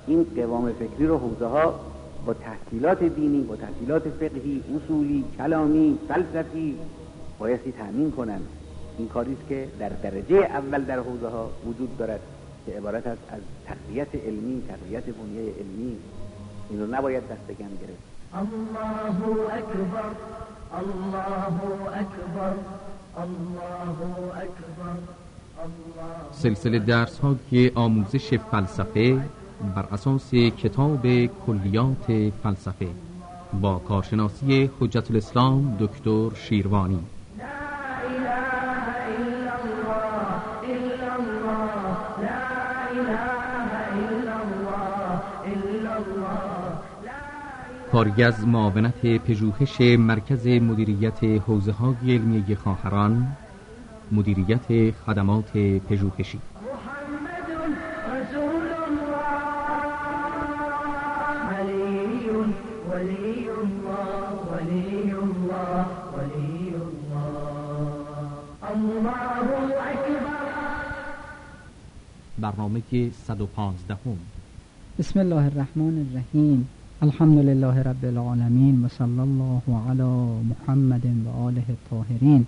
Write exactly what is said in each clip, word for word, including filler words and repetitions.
این قوام فکری رو حوزه ها با تحصیلات دینی، با تحصیلات فقهی، اصولی، کلامی، فلسفی بایستی تأمین کنن. این کاری است که در درجه اول در حوزه ها وجود دارد که عبارت است از تقویت علمی، تقویت بنیه علمی. این رو نباید دست کم گرفت. الله اکبر، الله اکبر، الله اکبر. سلسله درس های آموزش فلسفه بر اساس کتاب کلیات فلسفه با کارشناسی حجت الاسلام دکتر شیروانی. کاری از معاونت پژوهش مرکز مدیریت حوزه های علمی خواهران، مدیریت خدمات پژوهشی. برنامه صد و پانزدهم. بسم الله الرحمن الرحیم. الحمد لله رب العالمین و صلی الله علی محمد و آله الطاهرین.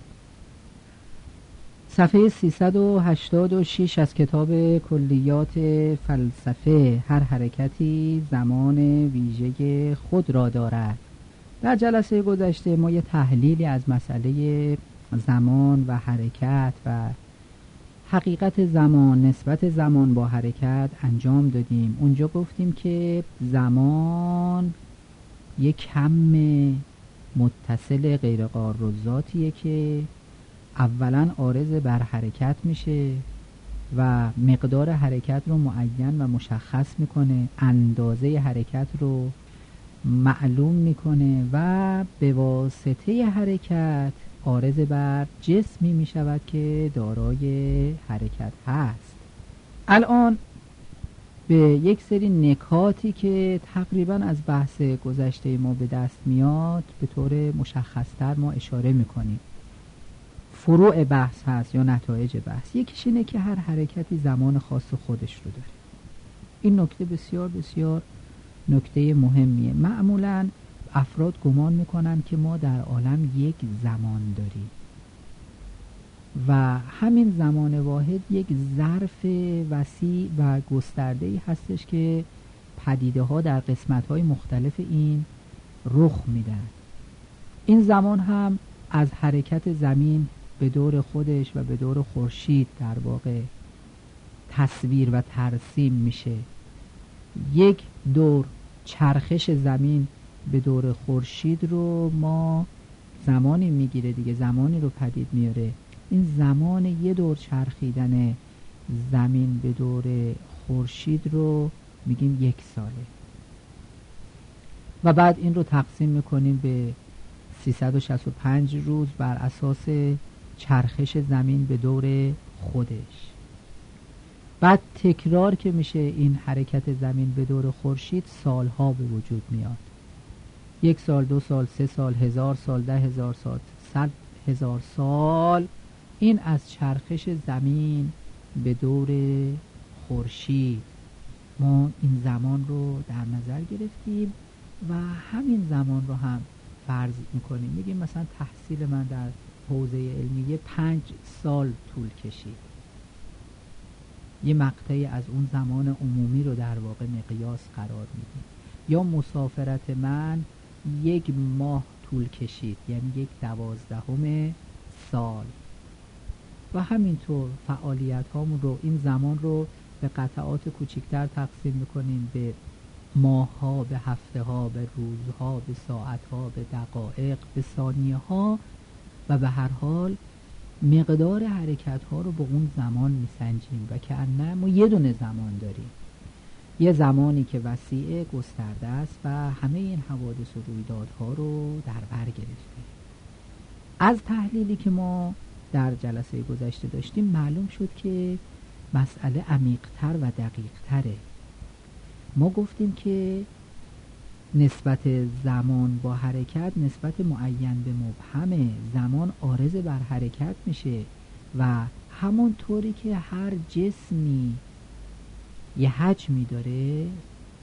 صفحه سیصد و هشتاد و شش از کتاب کلیات فلسفه. هر حرکتی زمان ویژه خود را دارد. در جلسه گذشته ما یه تحلیلی از مسئله زمان و حرکت و حقیقت زمان، نسبت زمان با حرکت انجام دادیم. اونجا گفتیم که زمان یک کم متصل غیر قارالذاتیه که اولا عارض بر حرکت میشه و مقدار حرکت رو معین و مشخص میکنه، اندازه حرکت رو معلوم میکنه و به واسطه حرکت عارض بر جسمی میشود که دارای حرکت هست. الان به یک سری نکاتی که تقریبا از بحث گذشته ما به دست میاد به طور مشخصتر ما اشاره میکنیم. فروع بحث هست یا نتایج بحث. یکیش اینه که هر حرکتی زمان خاص خودش رو داره. این نکته بسیار بسیار نکته مهمیه. معمولاً افراد گمان میکنن که ما در عالم یک زمان داریم و همین زمان واحد یک ظرف وسیع و گسترده‌ای هستش که پدیده ها در قسمت های مختلف این رخ میدن. این زمان هم از حرکت زمین به دور خودش و به دور خورشید در واقع تصویر و ترسیم میشه. یک دور چرخش زمین به دور خورشید رو ما زمانی میگیره دیگه، زمانی رو پدید میاره. این زمان یه دور چرخیدن زمین به دور خورشید رو میگیم یک ساله و بعد این رو تقسیم میکنیم به سیصد و شصت و پنج روز بر اساس چرخش زمین به دور خودش. بعد تکرار که میشه این حرکت زمین به دور خورشید سالها به وجود میاد. یک سال، دو سال، سه سال، هزار سال، ده هزار سال، صد هزار سال. این از چرخش زمین به دور خورشید ما این زمان رو در نظر گرفتیم و همین زمان رو هم فرض میکنیم. میگیم مثلا تحصیل من در حوزه علمیه پنج سال طول کشید. یه مقطعی از اون زمان عمومی رو در واقع مقیاس قرار میدیم. یا مسافرت من یک ماه طول کشید، یعنی یک دوازدهم سال. و همینطور فعالیت هامون رو، این زمان رو به قطعات کوچکتر تقسیم میکنیم، به ماه ها، به هفته ها، به روزها، به ساعت ها، به دقایق، به ثانیه ها و به هر حال مقدار حرکت ها رو به اون زمان میسنجیم و که انه ما یه دونه زمان داریم، یه زمانی که وسیع گسترده است و همه این حوادث و رویدادها رو در بر گرفته. از تحلیلی که ما در جلسه گذشته داشتیم معلوم شد که مسئله عمیق‌تر و دقیق‌تره. ما گفتیم که نسبت زمان با حرکت نسبت معین به مبهمه. زمان عارض بر حرکت میشه و همون طوری که هر جسمی یه حجمی داره،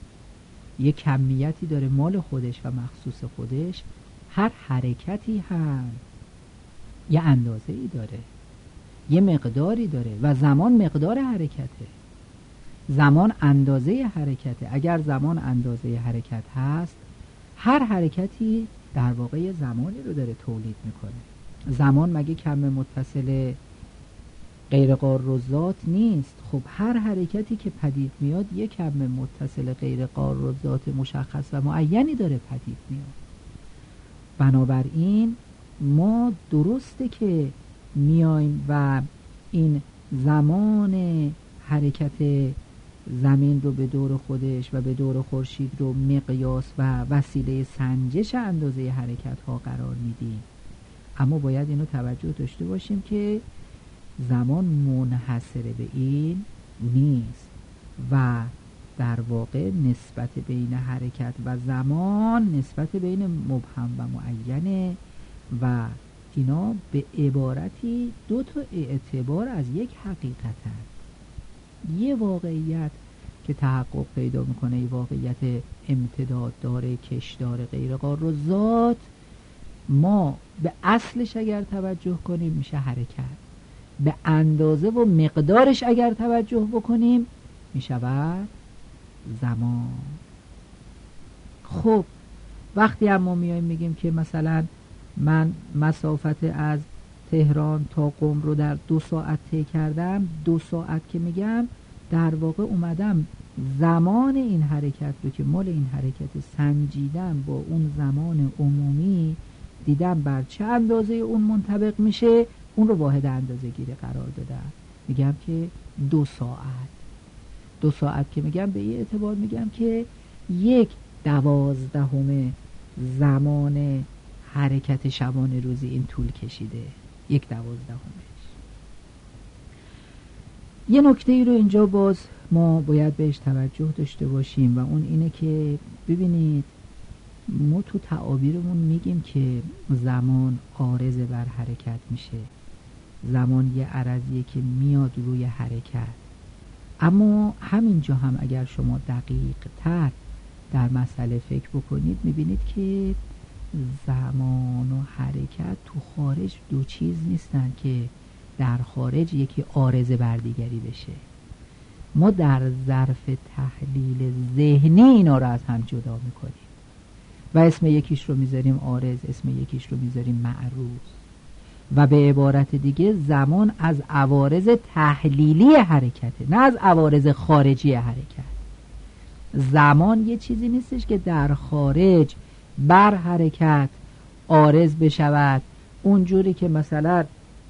یه کمیتی داره مال خودش و مخصوص خودش، هر حرکتی هم یه اندازه ای داره، یه مقداری داره و زمان مقدار حرکته. زمان اندازه حرکته. اگر زمان اندازه حرکت هست، هر حرکتی در واقع یه زمانی رو داره تولید میکنه. زمان مگه کم متصل غیر قار و ذات نیست؟ خب هر حرکتی که پدید میاد یک کم متصل غیر قار و ذات مشخص و معینی داره پدید میاد. بنابراین ما درسته که میایم و این زمان حرکت زمین رو به دور خودش و به دور خورشید رو مقیاس و وسیله سنجش اندازه حرکت ها قرار میدیم، اما باید اینو توجه داشته باشیم که زمان منحصر به این نیست و در واقع نسبت بین حرکت و زمان نسبت بین مبهم و معینه و اینا به عبارتی دو تا اعتبار از یک حقیقت هست. یه واقعیت که تحقق پیدا میکنه، یه واقعیت امتداد داره، کش داره، غیر قار و ذات، ما به اصلش اگر توجه کنیم میشه حرکت، به اندازه و مقدارش اگر توجه بکنیم میشود زمان. خب وقتی هم ما میایم میگیم که مثلا من مسافت از تهران تا قم رو در دو ساعت طی کردم، دو ساعت که میگم در واقع اومدم زمان این حرکت رو که مال این حرکت سنجیدم با اون زمان عمومی، دیدم بر چه اندازه اون منطبق میشه، اون رو واحد اندازه گیری قرار دادم، میگم که دو ساعت. دو ساعت که میگم به این اعتبار میگم که یک دوازدهم زمان حرکت شبانه روزی این طول کشیده، یک دوازدهمش. یه نکته ای رو اینجا باز ما باید بهش توجه داشته باشیم و اون اینه که ببینید ما تو تعابیرمون میگیم که زمان عارض بر حرکت میشه، زمان یه عرضیه که میاد روی حرکت، اما همینجا هم اگر شما دقیق تر در مسئله فکر بکنید میبینید که زمان و حرکت تو خارج دو چیز نیستن که در خارج یکی عارض بر دیگری بشه. ما در ظرف تحلیل ذهنی اینا رو از هم جدا میکنیم و اسم یکیش رو میذاریم عارض، اسم یکیش رو میذاریم معروض و به عبارت دیگه زمان از عوارض تحلیلی حرکته، نه از عوارض خارجی حرکت. زمان یه چیزی نیستش که در خارج بر حرکت عارض بشود، اونجوری که مثلا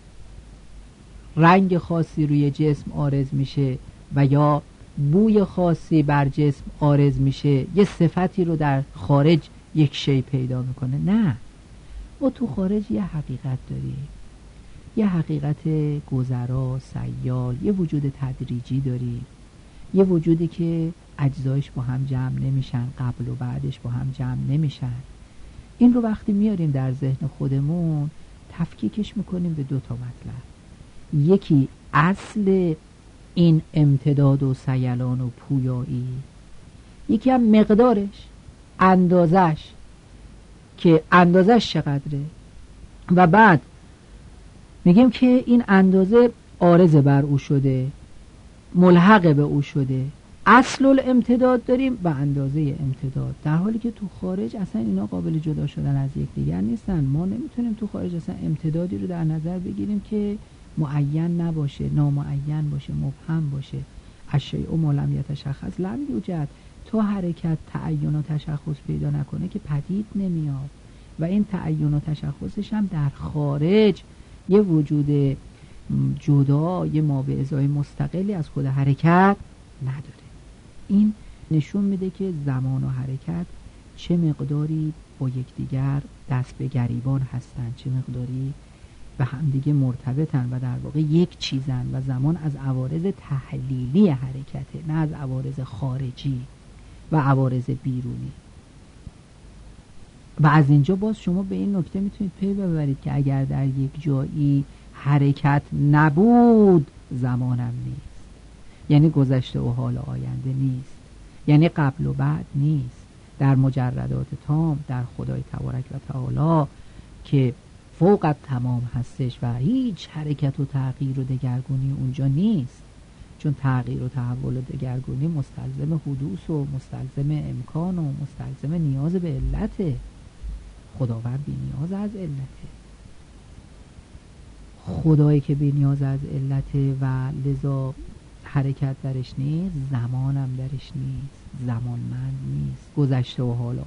رنگ خاصی روی جسم عارض میشه و یا بوی خاصی بر جسم عارض میشه، یه صفتی رو در خارج یک شی پیدا میکنه. نه، ما تو خارج یه حقیقت داریم، یه حقیقت گذرا، سیال، یه وجود تدریجی داریم، یه وجودی که اجزایش با هم جمع نمیشن، قبل و بعدش با هم جمع نمیشن. این رو وقتی میاریم در ذهن خودمون تفکیکش میکنیم به دو تا مطلب. یکی اصل این امتداد و سیلان و پویایی، یکی هم مقدارش، اندازش که اندازش چقدره، و بعد میگیم که این اندازه عارض بر او شده، ملحق به او شده. اصل الامتداد داریم و اندازه امتداد، در حالی که تو خارج اصلا اینا قابل جدا شدن از یکدیگر نیستن. ما نمیتونیم تو خارج اصلا امتدادی رو در نظر بگیریم که معین نباشه، نامعین باشه، مبهم باشه. الشیء ما لم یتشخص لم یوجد. تا حرکت تعین و تشخص پیدا نکنه که پدید نمیاد و این تعین و تشخصش هم در خارج یه وجود جدا، یه ما به ازای مستقلی از خود حرکت نداره. این نشون میده که زمان و حرکت چه مقداری با یکدیگر دست به گریبان هستن، چه مقداری به همدیگه مرتبطن و در واقع یک چیزن و زمان از عوارض تحلیلی حرکته، نه از عوارض خارجی و عوارض بیرونی. و از اینجا باز شما به این نکته میتونید پی ببرید که اگر در یک جایی حرکت نبود زمانم نیست، یعنی گذشته و حال آینده نیست، یعنی قبل و بعد نیست. در مجردات تام، در خدای تبارک و تعالی که فوق تمام هستش و هیچ حرکت و تغییر و دگرگونی اونجا نیست، چون تغییر و تحول و دگرگونی مستلزم حدوث و مستلزم امکان و مستلزم نیاز به علت. خداوند بی نیاز از علته. خدایی که بی نیاز از علته و لذا حرکت درش نیست، زمانم درش نیست، زمانمند نیست. گذشته و حال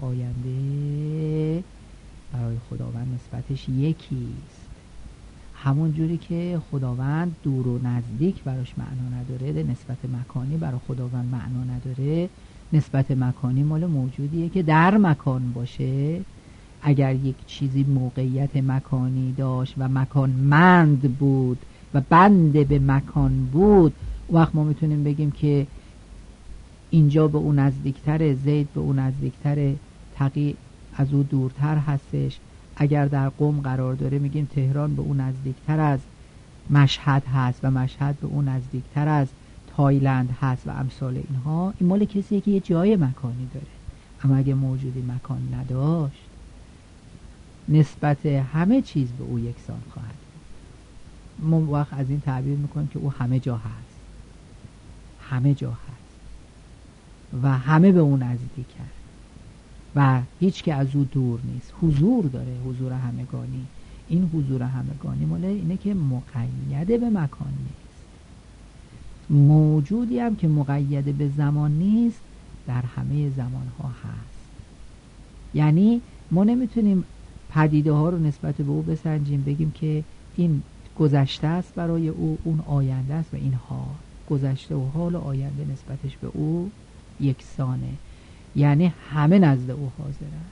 آینده برای خداوند نسبتش یکیست. همون جوری که خداوند دور و نزدیک براش معنا نداره، نسبت مکانی برای خداوند معنا نداره. نسبت مکانی مال موجودیه که در مکان باشه. اگر یک چیزی موقعیت مکانی داشت و مکانمند بود و بند به مکان بود، وقت ما میتونیم بگیم که اینجا به اون نزدیکتره، زید به اون نزدیکتره، تقی از او دورتر هستش. اگر در قم قرار داره میگیم تهران به اون نزدیکتر از مشهد هست و مشهد به اون نزدیکتر از تایلند هست و امثال اینها. این مال کسیه که یه جای مکانی داره. اما اگه موجودی مکان نداشت، نسبت همه چیز به او یکسان خواهد. ما وقت از این تعبیر میکنیم که او همه جا هست، همه جا هست و همه به او نزدیک هست و هیچ که از او دور نیست. حضور داره، حضور همگانی. این حضور همگانی مال اینه که مقید به مکان نیست. موجودی هم که مقید به زمان نیست در همه زمان ها هست. یعنی ما نمیتونیم پدیده ها رو نسبت به او بسنجیم، بگیم که این گذشته است برای او، اون آینده است و این حال. گذشته و حال و آینده نسبتش به او یکسانه، یعنی همه نزد او حاضرن.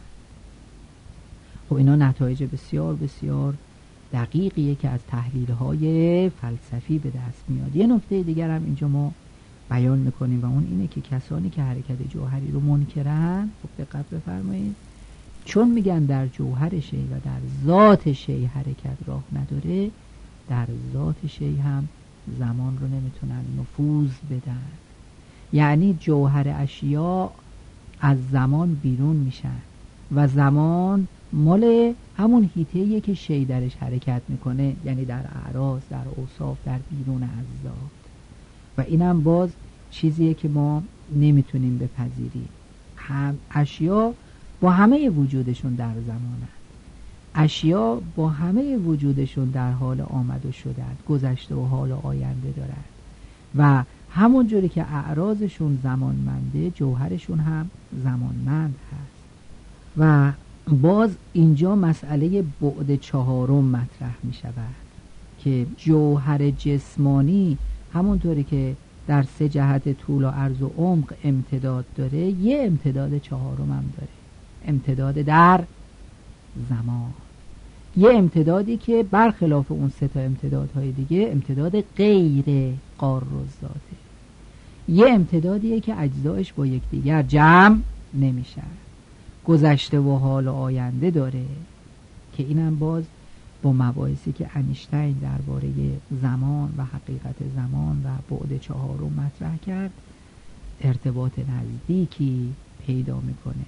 خب اینا نتایج بسیار بسیار دقیقیه که از تحلیل‌های فلسفی به دست میاد. یه نکته دیگر هم اینجا ما بیان میکنیم و اون اینه که کسانی که حرکت جوهری رو منکرن، خب دقت بفرمایید، چون میگن در جوهر شی و در ذات شی حرکت راه نداره، در ذات شی هم زمان رو نمیتونن نفوذ بدن. یعنی جوهر اشیا از زمان بیرون میشن و زمان مال همون حیطه‌ایه که شی درش حرکت میکنه، یعنی در اعراض، در اوصاف، در بیرون از ذات. و اینم باز چیزیه که ما نمیتونیم بپذیریم. هم اشیا با همه وجودشون در زمان هست. اشیا با همه وجودشون در حال آمد و شدند، گذشته و حال و آینده دارند و همون جوری که اعراضشون زمانمنده، جوهرشون هم زمانمند هست. و باز اینجا مسئله بعد چهارم مطرح می شود که جوهر جسمانی همونطوری که در سه جهت طول و عرض و عمق امتداد داره، یه امتداد چهارم هم داره، امتداد در زمان. یه امتدادی که برخلاف اون سه تا امتدادهای دیگه امتداد غیر قارالذاته. یه امتدادیه که اجزایش با یکدیگر جمع نمیشن. گذشته و حال و آینده داره که اینم باز با مباحثی که انیشتین درباره زمان و حقیقت زمان و بعد چهارم مطرح کرد ارتباط نزدیکی پیدا میکنه.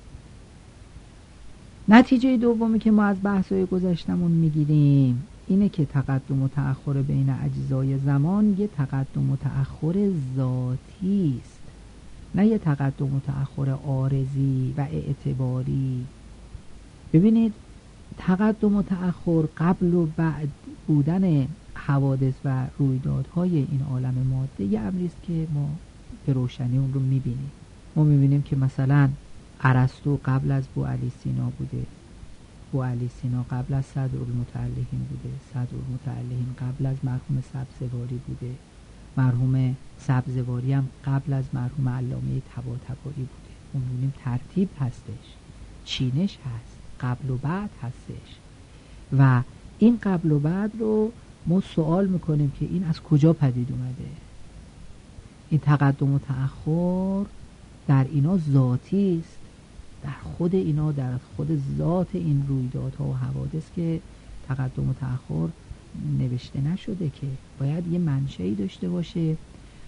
نتیجه دومی که ما از بحث‌های گذشتمون میگیریم اینه که تقدم و تأخر بین اجزای زمان یه تقدم و تأخر ذاتی است، نه یه تقدم و تأخر عارضی و اعتباری. ببینید، تقدم و تأخر قبل و بعد بودن حوادث و رویدادهای این عالم ماده یه امری است که ما به روشنی اون رو میبینیم. ما میبینیم که مثلا ارسطو قبل از بوعلی سینا بوده، بوعلی سینا قبل از صدرالمتعلقین بوده، صدرالمتعلقین قبل از مرحوم سبزواری بوده، مرحوم سبزواری هم قبل از مرحوم علامه طباطبایی بوده. ما میبینیم ترتیب هستش، چینش هست، قبل و بعد هستش و این قبل و بعد رو ما سوال میکنیم که این از کجا پدید اومده. این تقدم و تأخر در اینا ذاتی است، در خود اینا، در خود ذات این رویدادها و حوادث که تقدم و تأخر نوشته نشده، که باید یه منشأی داشته باشه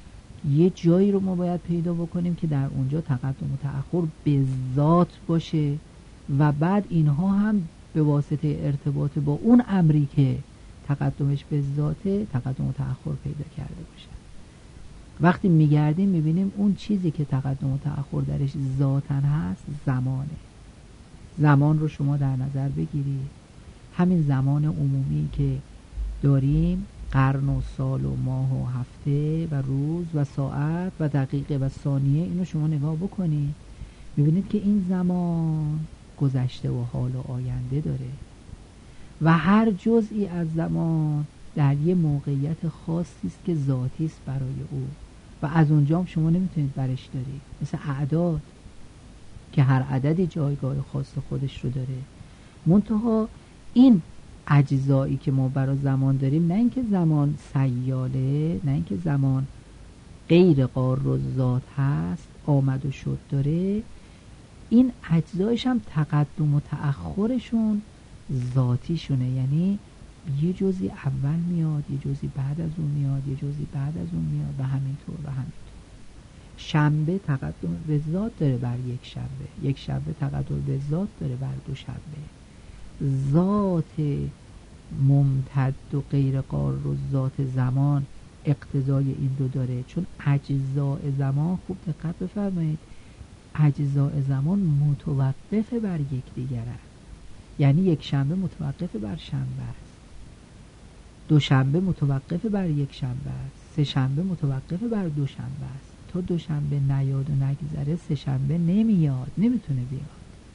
یه جایی رو ما باید پیدا بکنیم که در اونجا تقدم و تأخر به ذات باشه و بعد اینها هم به واسطه ارتباط با اون امری که تقدمش به ذاته تقدم و تأخر پیدا کرده باشه. وقتی میگردیم میبینیم اون چیزی که تقدم و تأخر درش ذاتاً هست زمانه. زمان رو شما در نظر بگیرید، همین زمان عمومی که داریم، قرن و سال و ماه و هفته و روز و ساعت و دقیقه و ثانیه، اینو شما نگاه بکنید میبینید که این زمان گذشته و حال و آینده داره و هر جزئی از زمان در یه موقعیت خاصی است که ذاتی است برای او و از اونجا هم شما نمیتونید برش دارید. مثل اعداد که هر عددی جایگاه خاص خودش رو داره، منتها این اجزایی که ما برای زمان داریم، نه اینکه زمان سیاله، نه اینکه زمان غیر قار و ذات هست، آمد و شد داره، این اجزایش هم تقدم و تأخرشون ذاتیشونه. یعنی یه جزئی اول میاد، یه جزئی بعد از اون میاد، یه جزئی بعد از اون میاد و همینطور و همینطور. شنبه تقدم به ذات داره بر یک شنبه، یک شنبه تقدم به ذات داره بر دو شنبه. ذات ممتد و غیر قار و ذات زمان اقتضای این رو داره، چون اجزاء زمان، خوب دقت بفرمایید، اجزاء زمان متوقف بر یکدیگر است. یعنی یک شنبه متوقف بر شنبه است، دو شنبه متوقف بر یک شنبه است، سه شنبه متوقف بر دو شنبه است. تا دو شنبه نیاد و نگذره سه شنبه نمیاد، نمیتونه بیاد.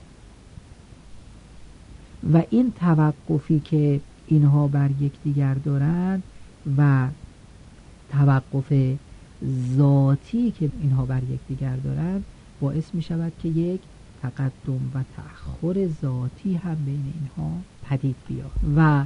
و این توقفی که اینها بر یکدیگر دارند و توقف ذاتی که اینها بر یکدیگر دارند باعث می شود که یک تقدم و تأخر ذاتی هم بین اینها پدید بیاد و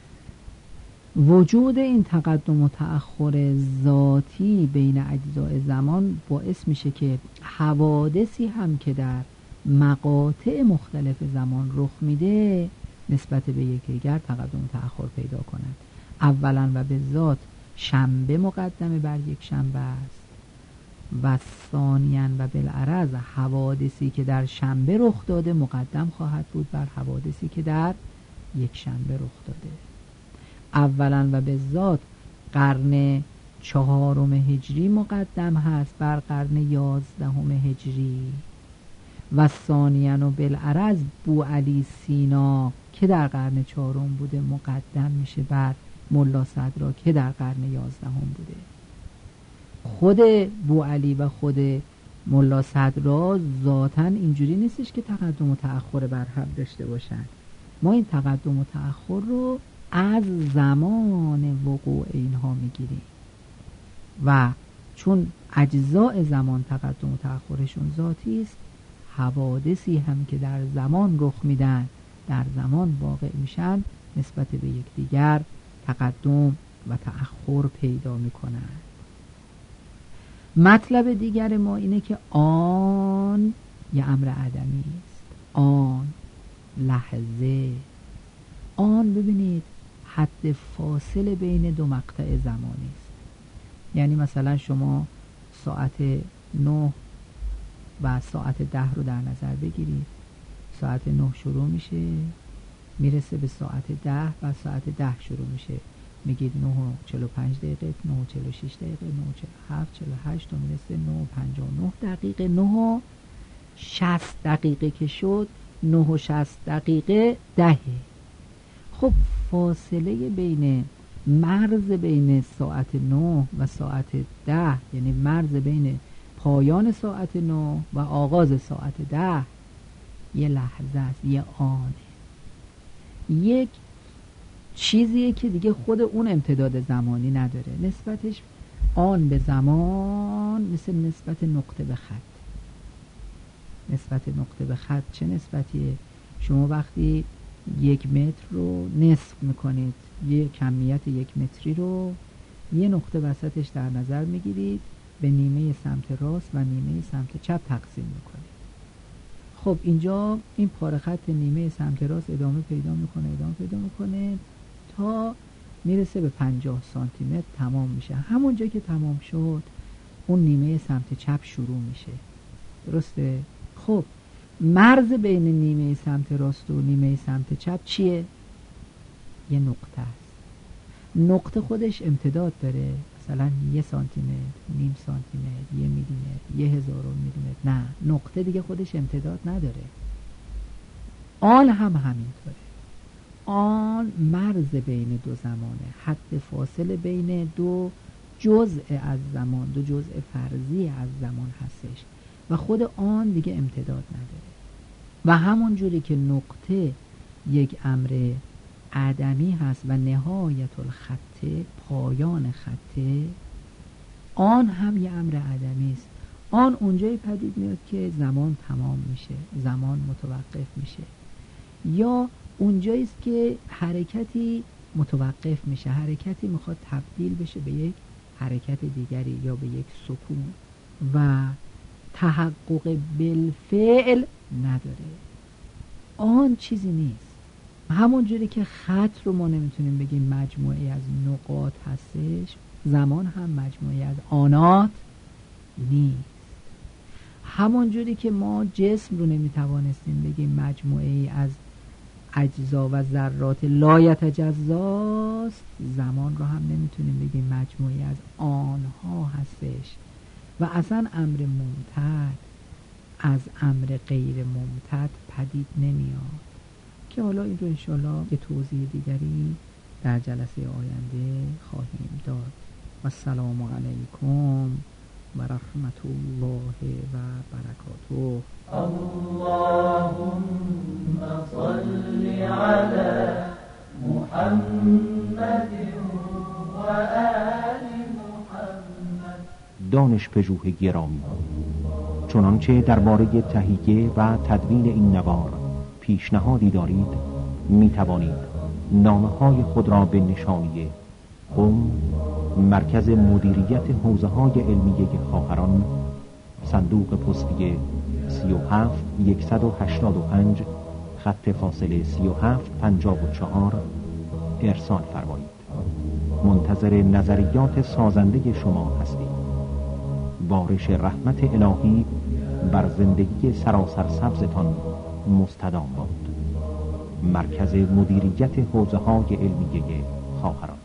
وجود این تقدم و تأخر ذاتی بین اجزای زمان باعث میشه که حوادثی هم که در مقاطع مختلف زمان رخ میده نسبت به یکدیگر تقدم و تأخر پیدا کنند. اولا و به ذات شنبه مقدمه بر یک شنبه است و ثانیاً و بالعرض حوادثی که در شنبه رخ داده مقدم خواهد بود بر حوادثی که در یک شنبه رخ داده. اولا و به ذات قرن چهارم هجری مقدم هست بر قرن یازدهم هجری و ثانیاً و بالعرض بوعلی سینا که در قرن چهارم بوده مقدم میشه بر ملا صدرا که در قرن یازدهم بوده. خود بوعلی و خود ملا صدرا ذاتاً اینجوری نیستش که تقدم و تأخر بر هم داشته باشن. ما این تقدم و تأخر رو از زمان وقوع اینها میگیریم و چون اجزاء زمان تقدم و تأخرشون ذاتی است، حوادثی هم که در زمان رخ میدن در زمان واقع میشن نسبت به یکدیگر تقدم و تأخر پیدا میکنن. مطلب دیگر ما اینه که آن یه امر عدمی است. آن لحظه، آن ببینید حد فاصله بین دو مقطع زمانی است. یعنی مثلا شما ساعت نه و ساعت ده رو در نظر بگیرید. ساعت نه شروع میشه میرسه به ساعت ده و ساعت ده شروع میشه، میگید نه و چهل و پنج دقیقه، نه و چهل و شش دقیقه، نه و چهل و هفت، چهل و هشت و میرسه نه و پنجاه و نه دقیقه. نه و شصت دقیقه که شد، نه و شصت دقیقه دهه. خب فاصله بین مرز بین ساعت نه و ساعت ده، یعنی مرز بین پایان ساعت نه و آغاز ساعت ده یه لحظه است، یه آنه، یک چیزیه که دیگه خود اون امتداد زمانی نداره. نسبتش آن به زمان مثل نسبت نقطه به خط. نسبت نقطه به خط چه نسبتیه؟ شما وقتی یک متر رو نصف میکنید، یک کمیت یک متری رو یه نقطه وسطش در نظر میگیرید، به نیمه سمت راست و نیمه سمت چپ تقسیم میکنید. خب اینجا این پاره خط نیمه سمت راست ادامه پیدا میکنه ادامه پیدا میکنه تا میرسه به پنجاه سانتی متر تمام میشه. همونجا که تمام شد اون نیمه سمت چپ شروع میشه. درسته؟ خب مرز بین نیمه سمت راست و نیمه سمت چپ چیه؟ یه نقطه است. نقطه خودش امتداد داره، مثلا یه سانتی متر، نیم سانتی متر، یه میلی متر، یه هزارم میلی متر. نه، نقطه دیگه خودش امتداد نداره. آن هم همینطوره. آن مرز بین دو زمانه، حد فاصله بین دو جزء از زمان، دو جزء فرضی از زمان هستش و خود آن دیگه امتداد نداره. و همون جوری که نقطه یک امر عدمی هست و نهایت الخطه، پایان خطه، آن هم یه امر عدمی است. آن اونجایی پدید میاد که زمان تمام میشه، زمان متوقف میشه، یا اونجایی است که حرکتی متوقف میشه، حرکتی میخواد تبدیل بشه به یک حرکت دیگری یا به یک سکون و تحقق بالفعل نداره. آن چیزی نیست. همون جوری که خط رو ما نمیتونیم بگیم مجموعه از نقاط هستش، زمان هم مجموعه از آنات نیست. همون جوری که ما جسم رو نمیتوانستیم بگیم مجموعه از اجزا و ذرات لا یتجزاست، زمان رو هم نمیتونیم بگیم مجموعه از آنها هستش. و اصلا امر ممتد از امر غیر ممتد پدید نمیاد که حالا این رو انشاءالله یه توضیح دیگری در جلسه آینده خواهیم داد. و السلام علیکم و رحمت الله و برکاته. اللهم صل على محمد و آل محمد. دانش پژوه گرامی، چنانچه درباره تهیه و تدوین این نوار پیشنهادی دارید، می توانید نامه‌های خود را به نشانیه قم، مرکز مدیریت حوزه‌های علمیه خواهران، صندوق پستی سی و هفت صد و هشتاد و پنج، خط فاصله سی و هفت پنجاه و چهار ارسال فرمایید. منتظر نظریات سازنده شما هستید. بارش رحمت الهی بر زندگی سراسر سبزتان مستدام باد. مرکز مدیریت حوزه‌های علمیه خواهران.